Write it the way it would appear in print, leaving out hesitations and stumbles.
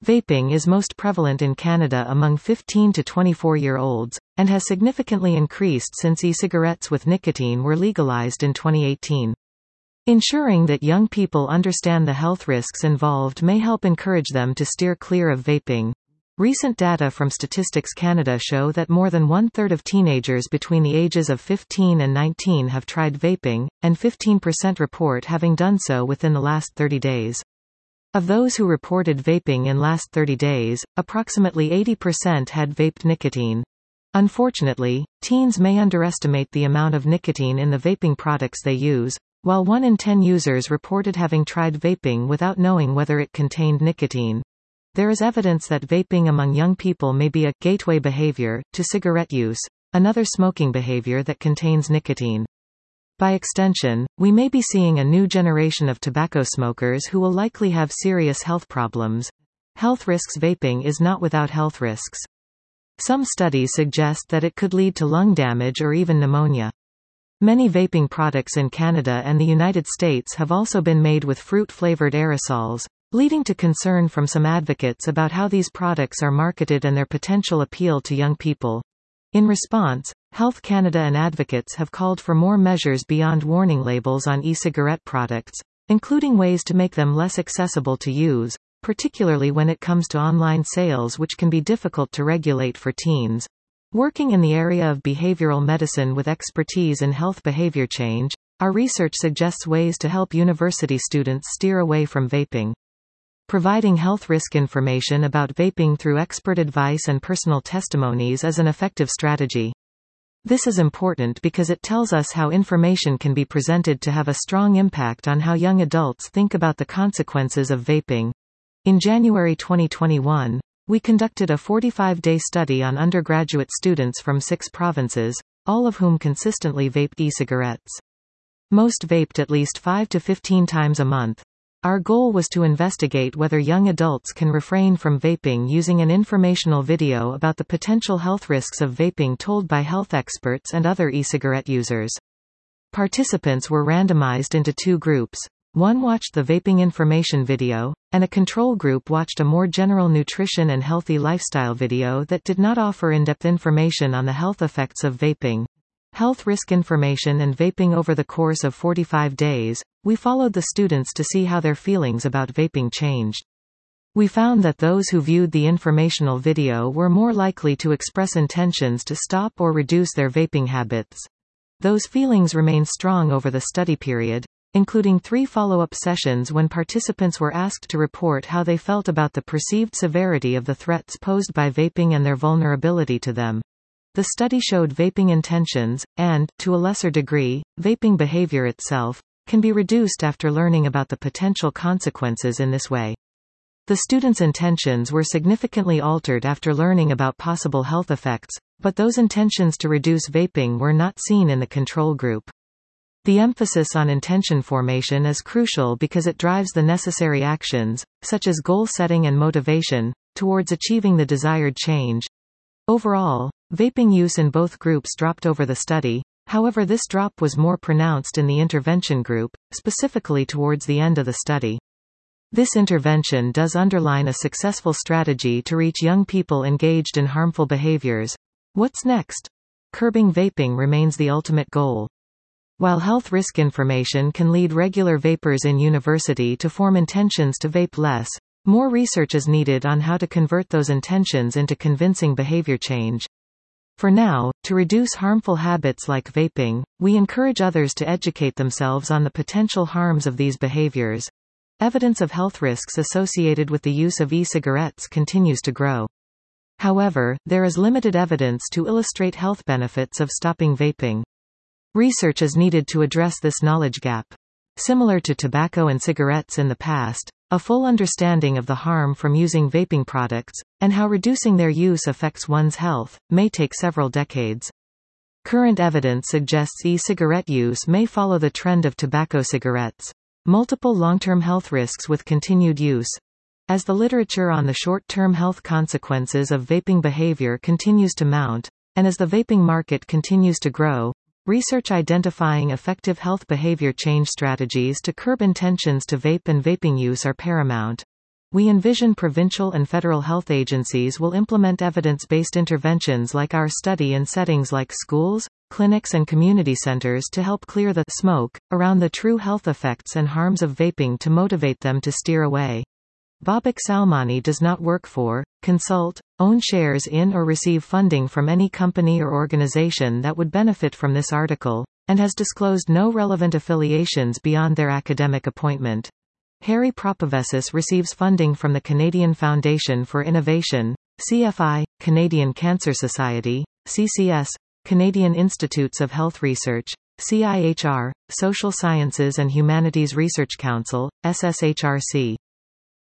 Vaping is most prevalent in Canada among 15 to 24-year-olds, and has significantly increased since e-cigarettes with nicotine were legalized in 2018. Ensuring that young people understand the health risks involved may help encourage them to steer clear of vaping. Recent data from Statistics Canada show that more than one-third of teenagers between the ages of 15 and 19 have tried vaping, and 15% report having done so within the last 30 days. Of those who reported vaping in last 30 days, approximately 80% had vaped nicotine. Unfortunately, teens may underestimate the amount of nicotine in the vaping products they use. While 1 in 10 users reported having tried vaping without knowing whether it contained nicotine, there is evidence that vaping among young people may be a gateway behavior to cigarette use, another smoking behavior that contains nicotine. By extension, we may be seeing a new generation of tobacco smokers who will likely have serious health problems. Health risks. Vaping is not without health risks. Some studies suggest that it could lead to lung damage or even pneumonia. Many vaping products in Canada and the United States have also been made with fruit-flavored aerosols, leading to concern from some advocates about how these products are marketed and their potential appeal to young people. In response, Health Canada and advocates have called for more measures beyond warning labels on e-cigarette products, including ways to make them less accessible to use, particularly when it comes to online sales, which can be difficult to regulate for teens. Working in the area of behavioral medicine with expertise in health behavior change, our research suggests ways to help university students steer away from vaping. Providing health risk information about vaping through expert advice and personal testimonies is an effective strategy. This is important because it tells us how information can be presented to have a strong impact on how young adults think about the consequences of vaping. In January 2021, we conducted a 45-day study on undergraduate students from 6 provinces, all of whom consistently vaped e-cigarettes. Most vaped at least 5 to 15 times a month. Our goal was to investigate whether young adults can refrain from vaping using an informational video about the potential health risks of vaping told by health experts and other e-cigarette users. Participants were randomized into 2 groups. One watched the vaping information video, and a control group watched a more general nutrition and healthy lifestyle video that did not offer in-depth information on the health effects of vaping. Health risk information and vaping. Over the course of 45 days, we followed the students to see how their feelings about vaping changed. We found that those who viewed the informational video were more likely to express intentions to stop or reduce their vaping habits. Those feelings remained strong over the study period, including 3 follow-up sessions when participants were asked to report how they felt about the perceived severity of the threats posed by vaping and their vulnerability to them. The study showed vaping intentions, and, to a lesser degree, vaping behavior itself, can be reduced after learning about the potential consequences in this way. The students' intentions were significantly altered after learning about possible health effects, but those intentions to reduce vaping were not seen in the control group. The emphasis on intention formation is crucial because it drives the necessary actions, such as goal setting and motivation, towards achieving the desired change. Overall, vaping use in both groups dropped over the study. However, this drop was more pronounced in the intervention group, specifically towards the end of the study. This intervention does underline a successful strategy to reach young people engaged in harmful behaviors. What's next? Curbing vaping remains the ultimate goal. While health risk information can lead regular vapers in university to form intentions to vape less, more research is needed on how to convert those intentions into convincing behavior change. For now, to reduce harmful habits like vaping, we encourage others to educate themselves on the potential harms of these behaviors. Evidence of health risks associated with the use of e-cigarettes continues to grow. However, there is limited evidence to illustrate health benefits of stopping vaping. Research is needed to address this knowledge gap. Similar to tobacco and cigarettes in the past, a full understanding of the harm from using vaping products, and how reducing their use affects one's health, may take several decades. Current evidence suggests e-cigarette use may follow the trend of tobacco cigarettes. Multiple long-term health risks with continued use. As the literature on the short-term health consequences of vaping behavior continues to mount, and as the vaping market continues to grow, research identifying effective health behavior change strategies to curb intentions to vape and vaping use are paramount. We envision provincial and federal health agencies will implement evidence-based interventions like our study in settings like schools, clinics and community centers to help clear the smoke around the true health effects and harms of vaping to motivate them to steer away. Babak Salmani does not work for, consult, own shares in or receive funding from any company or organization that would benefit from this article, and has disclosed no relevant affiliations beyond their academic appointment. Harry Propavesis receives funding from the Canadian Foundation for Innovation, CFI, Canadian Cancer Society, CCS, Canadian Institutes of Health Research, CIHR, Social Sciences and Humanities Research Council, SSHRC.